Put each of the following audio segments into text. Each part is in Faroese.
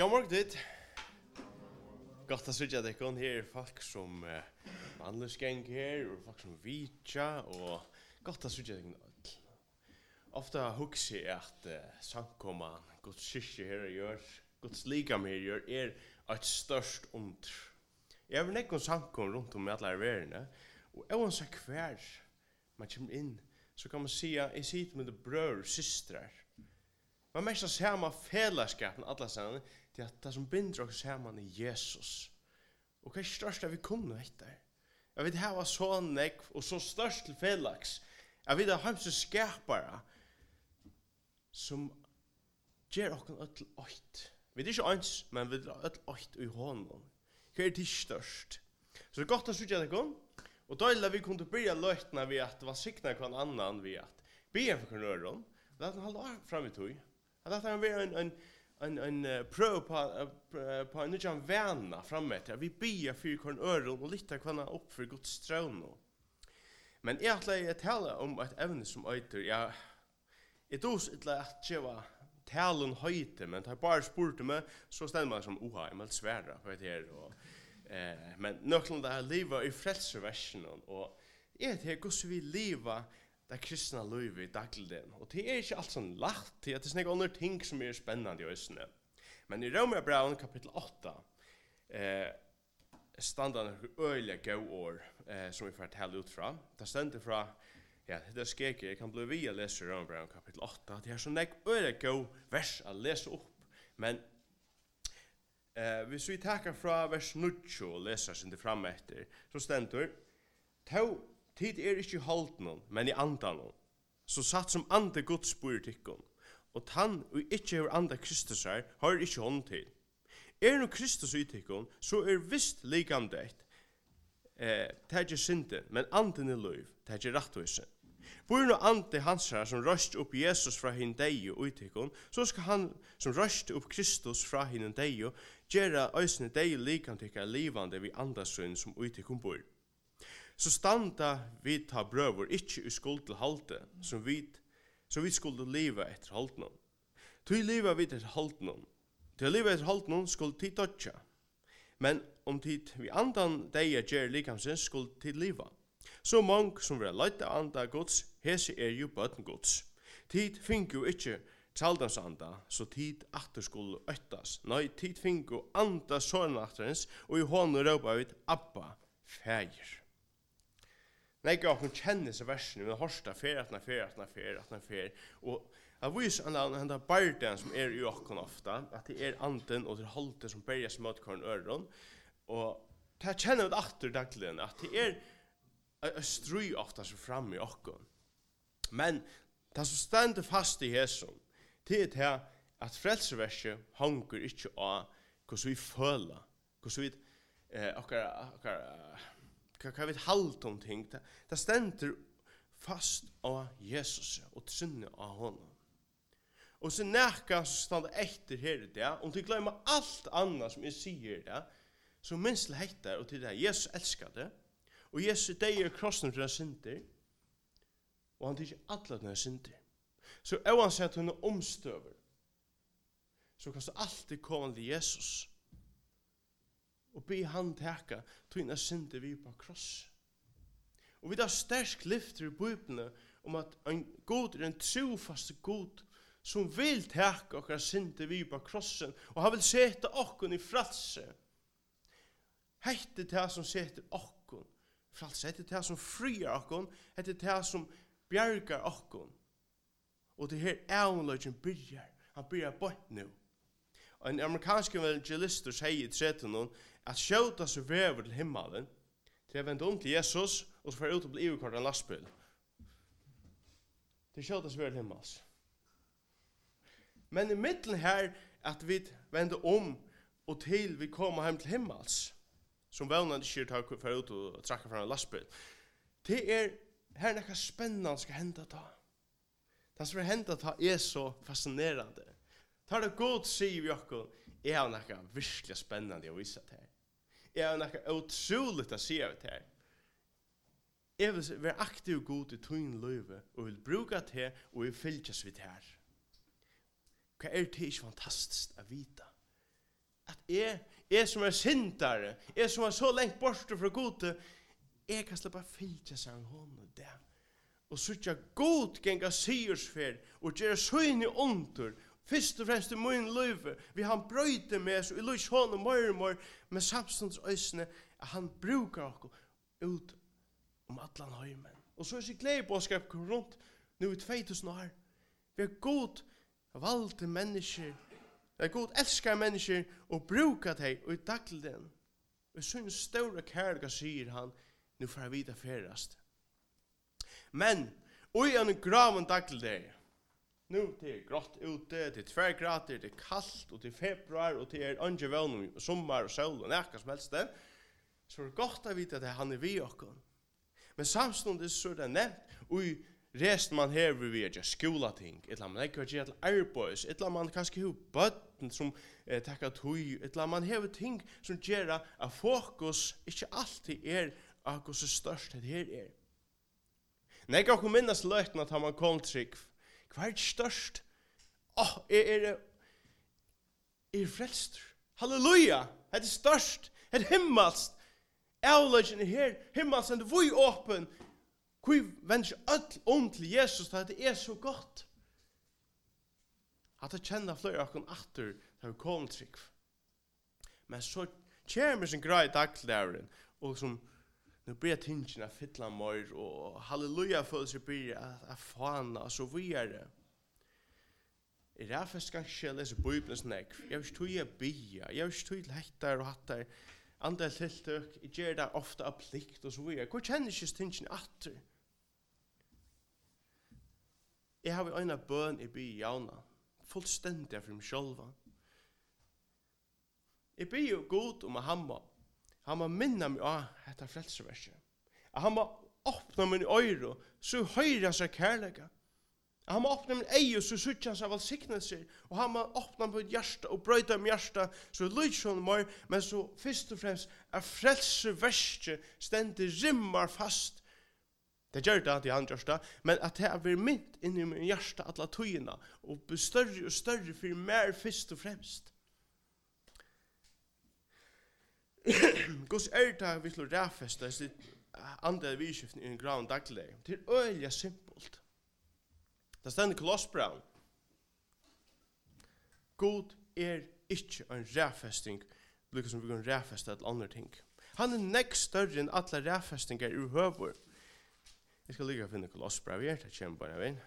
God morgen dit. Godt å sitte deg her, folk som vandringsgäng her, og folk som vitja, og godt å sitte deg. Ofta husker jeg at samkomman, Guds kyrkje her gjør, Guds ligam her gjør, et størst under. Jeg vil nekke samkom rundt om i alle verden, og jeg vil si hver man kommer inn, så kan man si at jeg sitter med brød og systrar. Man mest samma fellesskapen alla sammen til at det som binder oss sammen er Jesus. Og hva er størst vi kunne etter? Jeg vil ha så nekv og så størst til fellaks. Jeg vil ha hans skapere som gjør oss til åkt. Vi er ikke ans, men vi er til åkt i hånden. Hva er det størst? Så det er godt å sitte deg om. Og da er vi kunne begynne løtene ved at det var sikna hver annan ved at be for knøren. Det er en halv år frem i tog. Att det är en prøv på en nyan vana framåt. Vi ber för kon öron och lite kvanna upp för Guds tron. Men jag talar om ett ämne som heter ett dos att geva talen höjte, men tar bara spurte mig så ställer man som oheim eller svära på det här och men nöklen där leva i frälsarversionen och det här hur vi leva det kristna livet i dagligdagen. Og det er ikke alt sånn lagt til at det er sånne andre ting som er spennende i østene. Men i Romerbraun kapittel 8 standar øyelig gau år som vi får tale ut fra. Det stender fra, det er skeker, jeg kan bli via lese Romerbraun kapittel 8. Det er sånn øyelig gau vers å lese opp. Men hvis vi takker fra vers 9 og leser sin det frem etter, så stender tid er ikke i holden, men i andan. Så satt som ande Guds bor i tikkun. Og tann og ikke er ande Kristus her, har ikke hånd til. Er no Kristus i tikkun, så er visst likamdeit. Det er ikke synden, men anden er løyv. Det er ikke rettvise. Bor no ande hans her som røst opp Jesus fra hinn deio i tikkun, så skal han som røst opp Kristus fra hinn deio, gjøre øysene deio likamdikar livande vi andasøyn som i tikkun bor. Så standa vi ta brøver ikke i skuld til halte, så vi skulle leva etter halten. Til leva vi etter halten. Til å leva etter halten skulle tid dødja. Men om tid vi andan deia gjer likamsins skulle tid liva. Så mange som vil leite anda Guds, hese er jo bøtten Guds. Tid fink jo ikke tjaldans anda, så tid atter skulle øttas. Nei, tid fink jo anda sårnakterens, og i hånden råpa ut Abba, Fægir. Nei, jeg kan kjenne seg versene, men hørsta fer. Og jeg viser en av barden som er i åkken ofta, at det er anden og det er halte som berges mot kåren øren. Og det kjenner vi atter daglig, at det er stry ofta som fram i åkken. Men det som stender fast i Jesus, det er til at frelseverset hanger ikke av hvordan vi føler, hvordan vi kan vi halta om ting. Det stender fast av Jesus og trinne av honom. Og så nækka så standa etter her i det, om du glemmer alt annet som jeg sier det, så minst det heter, og til det Jesus elskar det, og Jesus deg krossen til den synder, og han tykker alle den synder. Så uansett hun omstøver, så kan du alltid komme til Jesus, og be han teka tøyna synde vi på kross. Og vi da sterk lyfter i Bibelen om at en god er en trofast god som vil teka okkar synde vi på krossen og han vil sette okkon i fralse. Hette det som setter okkon fralse, hette det som friar okkon, hette det som bjergar okkon. Og det her avløgjen byrjar, han byrjar bort nu. Og en amerikansk evangelister sier i 13 at skjøta seg vever til himmelen til å vende om til Jesus og så får ut og bli iverkort en lastbil. Til skjøta seg vever til himmels. Men i middelen her at vi vender om og til vi kommer hjem til himmels som vannene ikke tar for ut og trakker fra en lastbil. Det er her noe spennende skal hende ta. Det som hende ta er så fascinerende. Tar det godt sier vi okkur, jeg har noe virkelig spennende å vise til. Jeg har noe utrolig å si av til. Jeg vil være aktiv og god i tøyen løyve, og vil bruke til, og vil fylkes vidt her. Hva er det ikke fantastisk å vite? jeg som syndare, jeg som så lengt borte fra gode, jeg kan slippe fylke seg om hånden der. Og så ikke god genga siersfer, og gjøre søgne under, først og fremst i min liv, vi han brøyde med, så i lys hånd og mormor, med samståndsøysene, at han brukar okkur ut om atlan høymen. Og så er det glede bådskap rundt, nu i 2000 år. Vi er god valgte mennesker, vi er god elskar mennesker, og brukar deg og i dagligden. Og sånn store kærlega sier han, nu får jeg vite ferast. Men, og i en graven dagligdag, nu det er grått ute, det er 2 grader, det er kallt, og det er februar, og det er andre vevn, sommar og sol, og nekka som helst det, så er det godt å vite at han er vi okkur. Men samstundes så er det nevnt, og i resten man hever vi er skolating, etla man ikke har til arbeids, etla man kanskje hever bøtten som takka tøy, etla man hever ting som gjør at fokus ikke alltid er av hvordan størst det her er. Når jeg kan minnes løyten at han kom trygg, hva er det størst? Er frelst. Halleluja! Det er størst. Det er himmelst. Avløgjen er her. Himmelst er vi åpen. Hvor vender ikke om til Jesus, da det er så godt. At jeg kjenner flere av dere atter da vi kom trygg. Men så kommer sin grei daglæren, og som nu blir tingene fytla mer, og halleluja følelse blir at fana, og så videre. I rafest kanskje jeg leser Bibelen snakk. Jeg vet ikke tog jeg bia, jeg vet ikke tog jeg lettar og hattar, andre tiltøk, jeg gjør det ofte av plikt, og så videre. Hvor kjenner ikke tingene atter? Jeg har en av bøn i bia jauna, fullstendig for meg sjølva. Jeg blir jo god om han må minna meg av dette frelseverset. Han må åpna min øyre, så høyre han seg kærlega. Han må åpna min eie, så suttje han seg velsignelser. Og han må åpna mitt hjärsta og brøyta mitt hjärsta, så lyser han mer, men så først og fremst er frelseverset stendig rimmar fast. Det gjør det at han gjør det, men at det er mynt inn i min hjärsta alle tøyene, og blir større og større for mer først og fremst. Gos det vi slår ræfesta andre vidskiften i en graven daglig. Det er øyelig simpelt. Det stender Kolossbraun. God er ikke en ræfesting, like som vi kan ræfesta til andre ting. Han er nekk større enn alle ræfestinger i høver. Jeg skal ligge og finne Kolossbraun her, det kommer bare inn.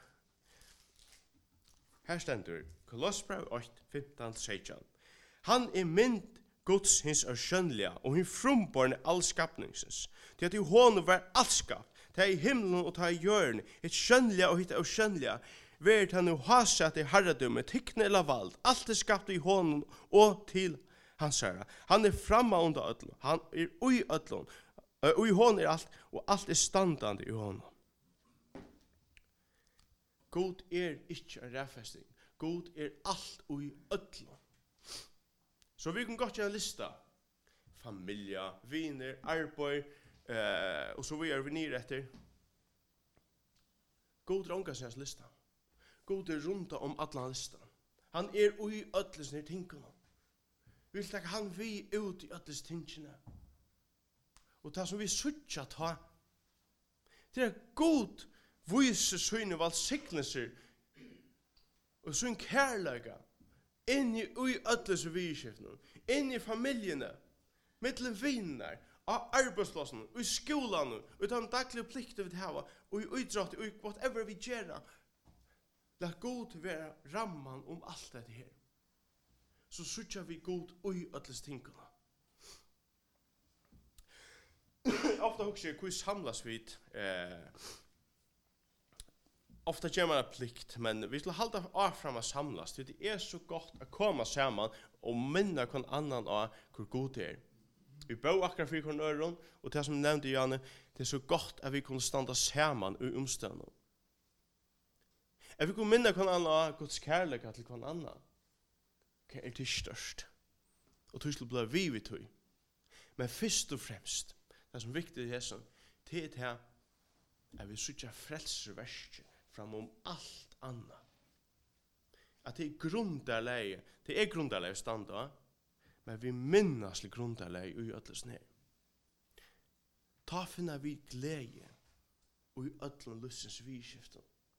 Her stender Kolossbraun 8, 15, 16. Han er mynd Guds hins er skjønnelige, og hin frumborne all skapningsens. Til at i hånden var alt skapt, til i himmelen og til i jorden, et skjønnelige og hitt er skjønnelige, ved han jo har satt i herredømme, tikkne eller vald, alt er skapt i hånden og til hans herre. Han er framme under ødlån, han er ui ødlån, og i hånden er alt, og alt er standande i hånden. God er ikke en ræfesting, God er alt ui ødlån. Så vi kan godt gjøre en lista. Familie, viner, arbeid, og så vi er nere etter. God rongar sin lista. God er rundt om alle lista. Han er ui ødles nere tingene. Vi vil takke han vi ut i ødles tingene. Og det som vi suttja ta, det er god vise søgne valgsignelser og søgne kærlega inn i ødles vidskiftene, inn i familiene, mittel vinner, av arbeidsplassen, i skolan, og de daglige plikter vi har, og i utdratt, og whatever vi gjør. La god være ramman om alt dette her. Så sutja vi god i ødles tingene. Ofta husker jeg, hvor samlas vi ofta gör man en plikt, men vi skulle hålla av fram att samlas. Det är så gott att komma samman och minna kon annan av hur god det är. Vi bor akkurat för kon öron, och det som nämnde Janne, det är så gott att vi kan stanna samman i omstånden. Att vi kan minna kon annan av Guds kärlek till kon annan. Det är det störst. Och det skulle bli vi vid tog. Men först och främst, det som är viktigt i hässen, det är det här att vi söker frälsverket fram allt annat. Att det är grundarläge, standa, men vi minnas til grundarleg i öllus ner. Ta finna vi glede og i öllum lussens vidskiften.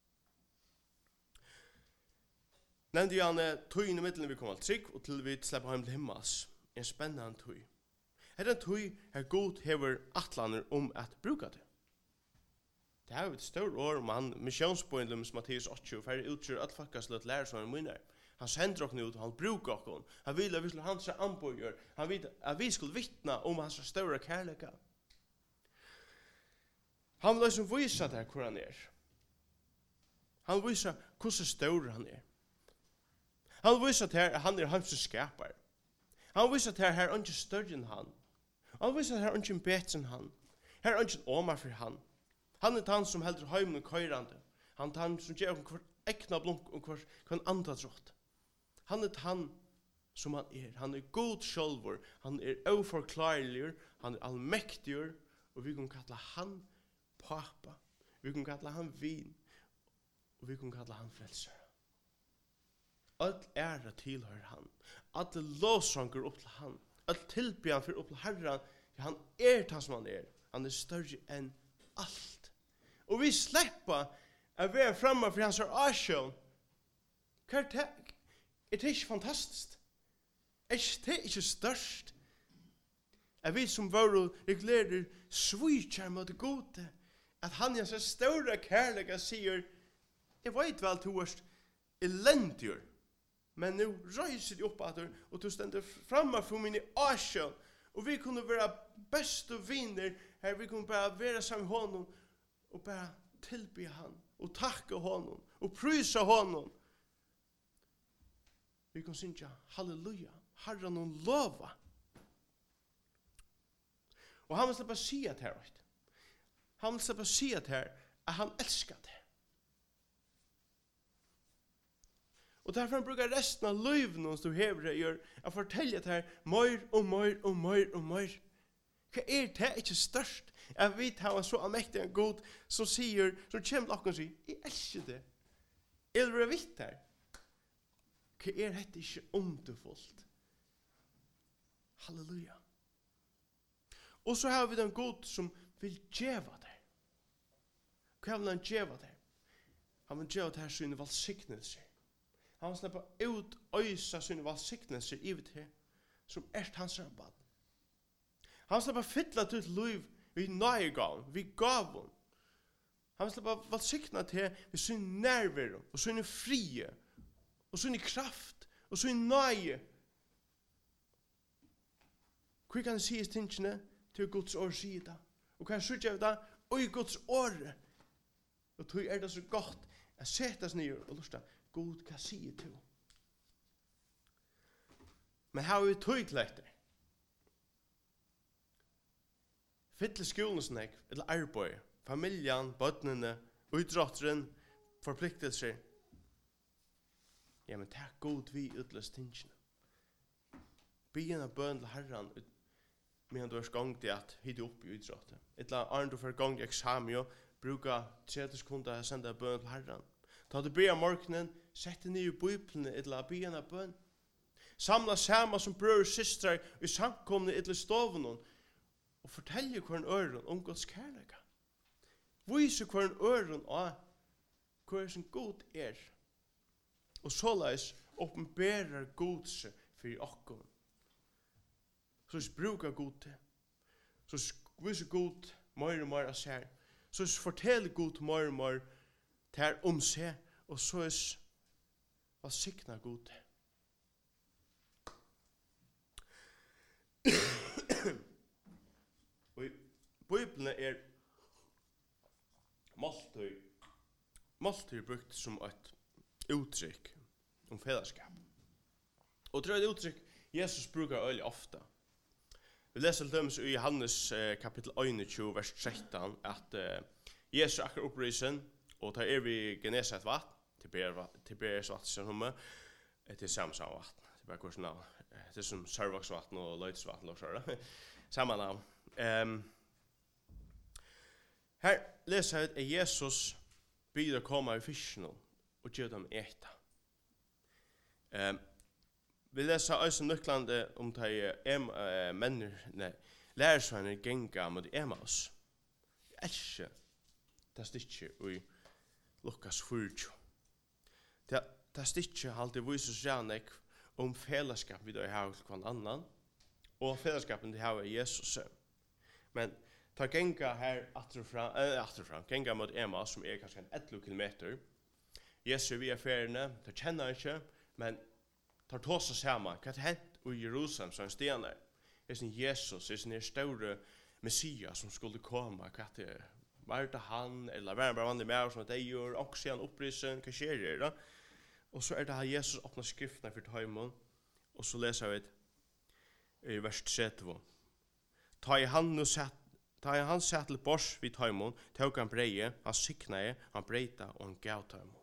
Nevnte Janne, tøyene middelen vi kom alt trygg, og til vi slipper hjem til himmels. En spennende tøy. Her en tøy her god hever atlaner at bruka det. Det er jo et større år om han missionsbøyndlums Matteus 8, for jeg utgjør at faktisk løt lære som minner. Han sender oss ut, han bruker oss. Han vil at vi skulle hans anbøyer. Han vil at vi skulle vittna om hans større kærlighet. Han vil liksom vise der hvor han er. Han vil vise hvordan større han er. Han vil vise at han er hans skapar. Han vil vise at her er ikke større enn han. Han vil vise at her er ikke bedre enn han. Her er ikke omar for han. Han er han som heldur heimen og køyrande. Han er han som gjør hver ekna blunk og hver andre trått. Han er han som han er. Han er god sjølvor. Han er uforklarlig. Han er allmektig. Og vi kan kalla han papa. Vi kan kalla han vin. Og vi kan kalla han frelser. Alt æra tilhør han. Alle lovsanger opp til han. Alt tilbyan for opp til Herren. Han er han som han er. Han er større enn allt. Og vi slipper å være framme for hans asjon. Hva er det? Er det ikke fantastisk? Er det ikke størst? Er vi som våre regulerer svitjer mot det gode, at han er så større kærlighet sier, jeg vet vel du er elendig, men nu reiser de opp at du, og du stender framme for mine asjon, og vi kunne være beste viner her, vi kunne bare være sammen med honom, og bare tilbe han, og takke honom, og prysa honom. Vi kan synge halleluja, Herren og lova. Og han vil slippe si at her, han vil slippe si at her, at han elsker det. Og derfor han bruker resten av livet når du hever det gjør, å fortelle at her, mer og mer og mer og mer. Hva er det ikke størst? Jeg vet han var så allmektig en god som sier, som kommer til og sier, jeg elsker det. Eller er vitt her? Hva er dette ikke underfullt? Halleluja. Og så har vi den god som vil djeva det. Hva vil han djeva det? Han vil djeva det her sine valgsignelser. Han vil slippe ut øysa sine valgsignelser i det som hans rabatt. Han vil slippe fytla til liv vi nøygaven, vi gaven. Han vil slippe valgsigna til vi sin nærvero, og sin frie, og sin kraft, og sin nøye. Hva kan det sies tingene til Guds år sida? Og hva sørger vi da? Og i Guds åre. Og tog det så godt at settes ned og lusta, God, hva sier du? Men her har vi tog til etter. Fytle skolen snakk, eller arbeid, familjen, bøtnene, utråtteren, forpliktelser. Ja, men takk god vi utløs tingene. Bien av bøn til Herren, men du er gang til at hitte opp i utråttet. Etla arn du får gang i eksamen, bruka 30 sekunder å sende bøn til Herren. Ta du be av morgenen, sette ned i bøyplene, etla bien av bøn. Samla sama som brød og systrar i samkomne etla stovene, og fortelje hver en øren om Guds kærlighet. Vise hver en øren av hver som god er. Og såleis åpenberer Guds for okkom. Så bruker God det. Så viser God mer og mer av seg. Så forteller God mer og mer til om seg. Og så hva sikner God det. Og i Bibelen er måltid brukt som et uttrykk om fellesskap. Og det er et uttrykk Jesus bruker øyelig ofte. Vi leser dømes i Johannes kapittel 21, vers 13, at Jesus akkurat opprisen, og tar vi Genesaret vatten, Tiberias vatten, som hun til Samsam vatten. Det er bare kursen navn. Det er som Sørvaks vatten og Løyts vatten, og så er det. Samme navn. Her leser jeg at Jesus bidrar komme i fiskene og gjør dem eta. vi läser också nycklande om de människorna lärsvänner genga mot Emmaus. Älskar det sticker i Lukas 4. Det sticker alltid visar sig om fällskap vi då har kvar annan och fällskapen det har Jesus. Men ta genga här atterfram genga mot Emmaus som är kanske 11 kilometer. Jesus vi är färne, det känner inte, men tar tås oss hemma. Vad hänt i Jerusalem som stenar? Det är Jesus, det är den stora Messias som skulle komma. Var det han, eller var det bara vanlig med som det gör, och sen upprisen, vad sker det då? Och så är det här Jesus öppnar skrifterna för tajmon, och så läser vi i vers 30. Ta i han satt til bors vid tajmon, tog han breie, han siknae, han breita og han gav tajmon.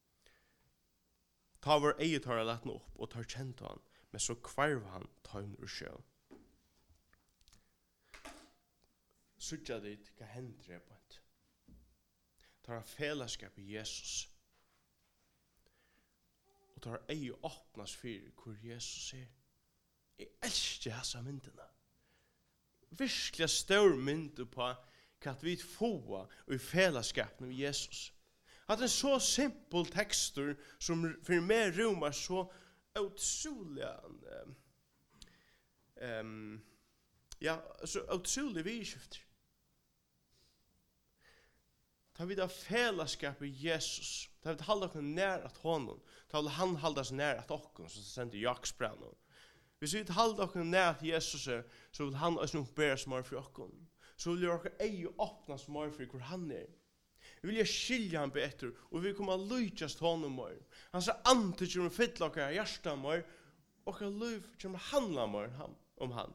Ta vår eietara latna upp og tar kjent han, men så kvarv han tajmon ur sjøen. Sutja dit, hva hender det på et? Tar fellesskap i Jesus. Og tar ei åpnas fyrir hvor Jesus er. Jeg elsker disse myndene. Virkelig stor mynd på hva vi får i fellesskapen med Jesus. At en så simpel tekstur som for meg romar så utrolig så utrolig vidskifter. Ta vid av fellesskap i Jesus. Ta vid halda oss nær at honom. Ta vid han halda oss nær at okken, som sendte Jaksbrann. Hvis vi halda oss nær at Jesus er, så vil han oss nok bære smør for okken. Så vil dere ei åpna smør for hvor han er. Vi vil skilja han betur, og vi kommer lujtjast honom mer. Han sa ante kommer fylla okkar hjärsta mer, og liv kommer handla mer om han.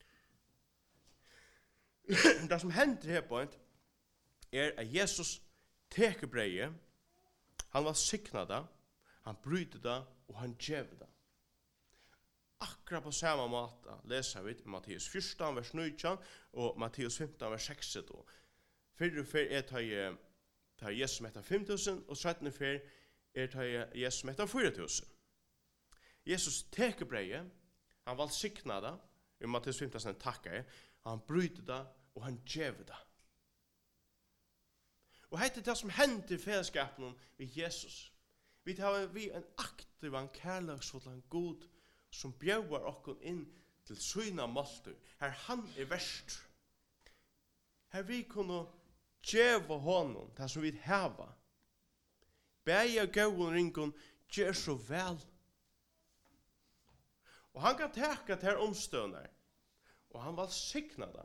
Det som hender her på at Jesus teker breie, han var signada, han bryter det, og han gjev det. Akkurat på samma måte leser vi i Matteus 14, vers 19, og Matteus 15, vers 6. Fyrre fer tar Jesus med 5.000, og 17 fer tar Jesus med 4.000. Jesus teker breie, han valgsikna det, i Matteus 15 takkar, han bryter det, og han gjev det. Og hette det som hendte i fellesskapen ved Jesus. Vi tar en aktiv, en kærleksfull, en god, som bjøver okken inn til syna måltur. Her han er verst. Her vi kunne djeva honom, det som vi hava. Beia gauon ringon gjør så vel. Og han kan teka til her omstøvner, og han var signa det.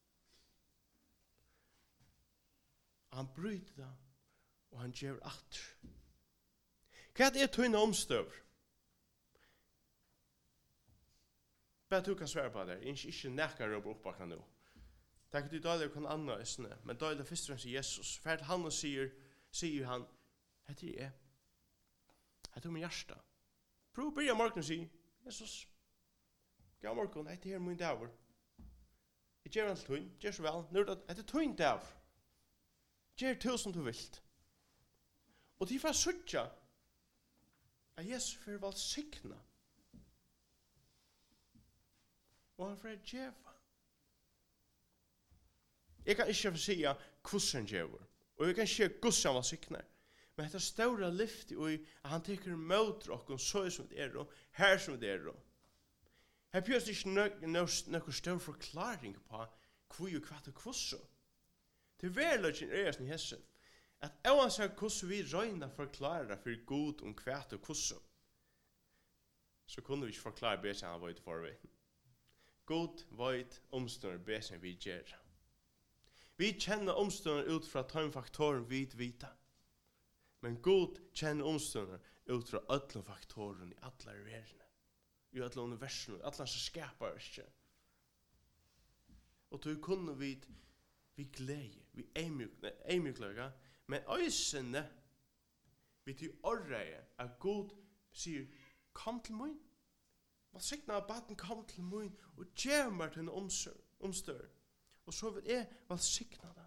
Han bryter det, og han gjør atter. Hva er tøyne omstøver? Bare du kan svare på det. Ikke nekker røp opp akkurat nå. Takk at du døyler kan andre isne, men døyler først og fremst Jesus. For at han sier han, hette er jeg. Hette min hjärsta. Prøv å begynne morgen og si, Jesus, gav morgen, hette her min daver. Jeg gjør alt tøyn, gjør så vel. Nå er det hette tøyn daver. Gjør til som du vilt. Og de får suttja at Jesus får valgt sikna. Og han får djeva. Jeg kan ikke si hvordan djever. Og jeg kan ikke si hvordan han var sikna. Men dette større lyftet og at han teker mot okken så som det er og her som det er. Her pjøs ikke noen større forklaring på hvor og hva og hvordan. Det verleggen er sånn hesse, at uansett hvordan vi røyner forklarer for god om kvæt og hvordan, så kunne vi ikke forklare bedre enn han var ute forveien. God vet omstående bedre enn vi gjør. Vi kjenner omstående ut fra tøymfaktoren vi vita, men God kjenner omstående ut fra alle faktoren i alle verden, i alle universene, i alle som skaper ikke. Og til kunne vi glede, vi eimjuklega, men øysene, vi til orreie, at God sier, kom til mun. Man sikna at baden kom til mun, og gjev meg til en omstør. Og så vil jeg valsikna det.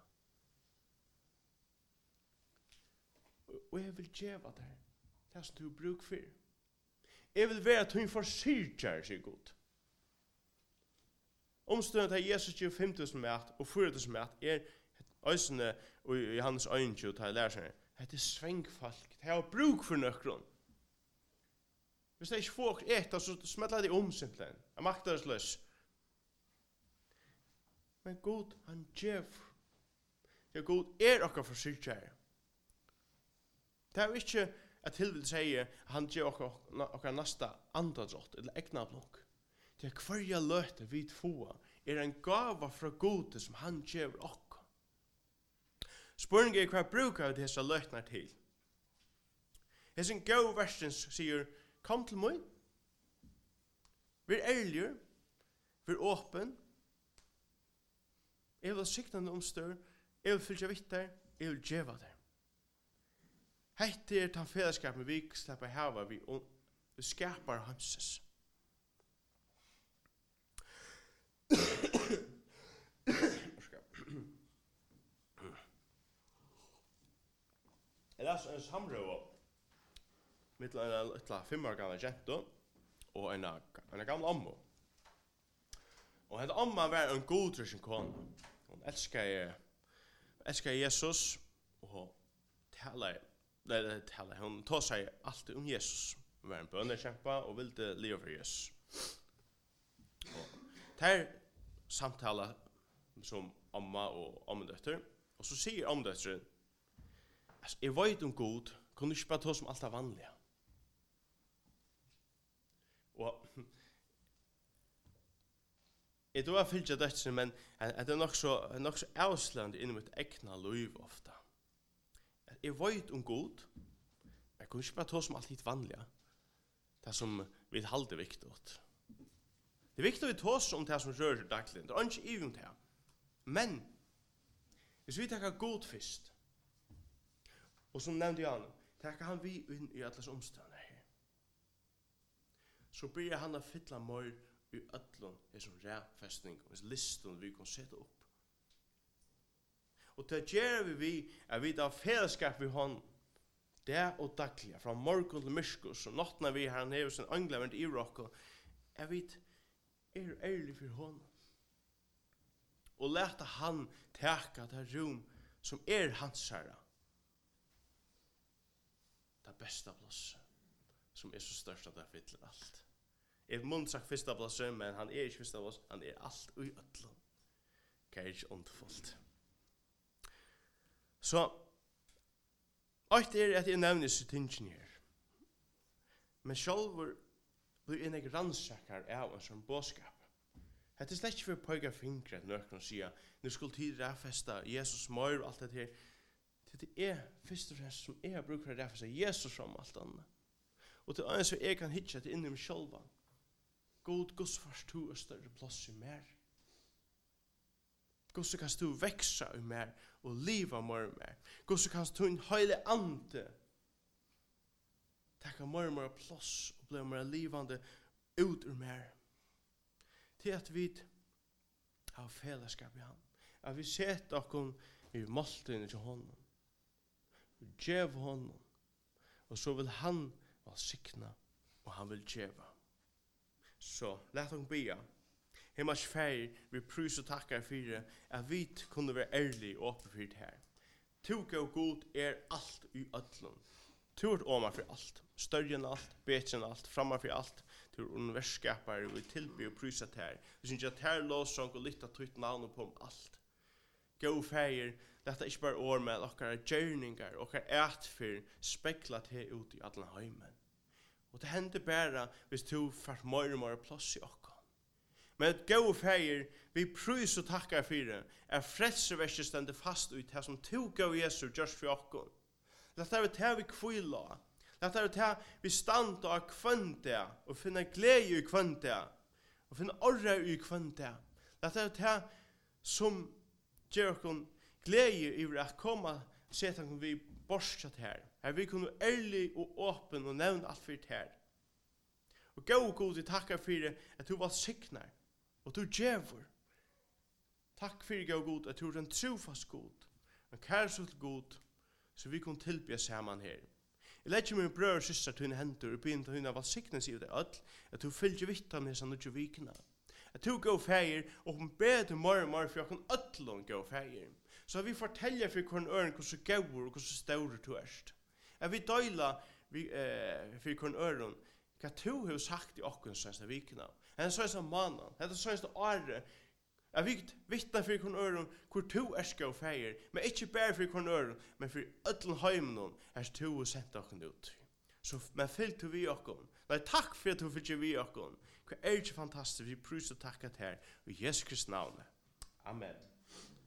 Og jeg vil gjeva det, det som du bruk for. Jeg vil være til en forsyrkjær, sier God. Omstående til Jesus gjør 5.000 mat og 4.000 mat øysene og i hans øyne og til lærersene. Det svengfalk. Det har bruk for nøkron. Hvis det ikke får etter, så smettler det simpelthen. Jeg makter det løs. Men God, han gjev. Ja, God okka forsyrkjær. Det er jo ikke at til vil si at han gjev okka nasta andadrott eller egnablokk. Det hverja løte vi få en gava fra Gode som han gjev okka. Spørningen hva brukar vi disse løtene til? Hessen gau versens sier, kom til meg, vær ærlig, vær åpen, jeg vil sikta den omstør, jeg vil fylja vitt der, jeg vil djeva der. Hette ta fellesskap med vi slipper hava vi skapar hamses. Jeg las en samrøve mitt en 5 år gamle jente og en gamle ommo. Og henne omma var en godrøsjen kone. Hun elskar Jesus og hun tog seg alltid om Jesus. Hun var en bønnerkjempa og ville leve for Jesus. Der samtala som omma og omdøtter. Og så sier omdøtteren, jeg vet om God, kunne du ikke bare ta som alt er vanlige. Og jeg tror jeg fyllt døtteren, men det er nok så avslørende inni mitt egna liv ofta. Jeg vet om God, men jeg kunne ikke bare ta som alt er vanlige. Det som vi halde viktig. Det er viktig å ta oss om det som rører seg daglig. Det er ikke i om det. Men, hvis vi tar God først, og som nevnte Jan, tar han vi inn i alles omstående her. Så blir han å fylla mer i ødlån, det som rævfestning, og listen vi kan sette opp. Og det gjør vi at vi tar fellesskap vi har det og daglig, fra morgen til myskos, og nattene vi har nede hos en anglavend i rock, jeg vet, ærlig for honom. Og leta han teka det rum som hans herre. Det beste plass som så størst at det fyller alt. Jeg må sagt første plass, men han ikke første plass, han alt og i ødlån. Det er ikke ondfullt. Så, alt at jeg nevner sitt ingen her. Men selv blir en jeg rannsaker av en sånn bådskap. Det er slett ikke for å pøyge fingre at nøkken sier, nå skulle tid rævfesta Jesus mør og alt det her. Det først og fremst som jeg bruker å rævfesta Jesus om alt annet. Og det er så jeg kan hitje til inni meg sjølva. God, Guds først to er større plass i mer. Guds kan du veksa i mer og liva mer og mer. Guds kan du en høylig ande takka mer og mer plass og bli mer livande ut ur mer. Til at vi har fellesskap i han. At vi setter okkur i måltiden til honom. Vi gjev honom. Og så vil han valsikna og han vil gjeva. Så, let oss bia. Himmels fær, vi prøys og takkar fyrir at vi kunne være ærlig og åpen fyrir det her. Tuga og god alt i ödlun. Tu omar for alt. Større enn alt, bedre enn alt, framar for alt. Tu universskapare, vi tilbyr og prøysa til her. Vi synes at her låsang og lytta tutt navnet på om alt. Gå feir, dette er ikke bare år med okkar gjerningar, okkar ætfyr, spekla til ut i alle heimen. Og det hender bare hvis du får mer og mer plass i okkar. Men et gå feir, vi prøys og takkar fyrir, frelseverset stender fast ut det som tog av Jesus just for okkar. Dette er det vi kvila. Dette er det vi standa av kvante og finna glede i kvante og finna orra i kvante. Dette er det som gjør oss glede i å komme setan vi borstat her. Her vi kunne ærlig og åpen og nevne alt for her. Og gå god, jeg takkar for at du var siknar og du djevor. Takk for gå god at du er en trofast god, en kærsult god, så vi kunne tilbe saman her. Jeg legger min brød og syster til henne hendur og begynner til henne valsiknes i det ødel, at du fylger vitt av nesa nødja vikina. At du gå feir, og hun ber til mormor for jeg kan ødlån gå feir. Så vi forteller for hvordan øren hvordan gauur og hvordan staurer du erst. At vi døyla for hvordan øren hva du har sagt i okken sønste vikina. Det sønste mannen, det sønste året. Jeg vittna for hvordan øren hvor du erst gå feir, men ikke bare for hvordan øren, men for ødlån heimen erst du har sendt okken ut. Så men fyllt du vi okken. Nei, takk for at du fyllt vi okken. Det ikke fantastisk, vi prøver å takke til her i Jesu Kristi navn. Amen.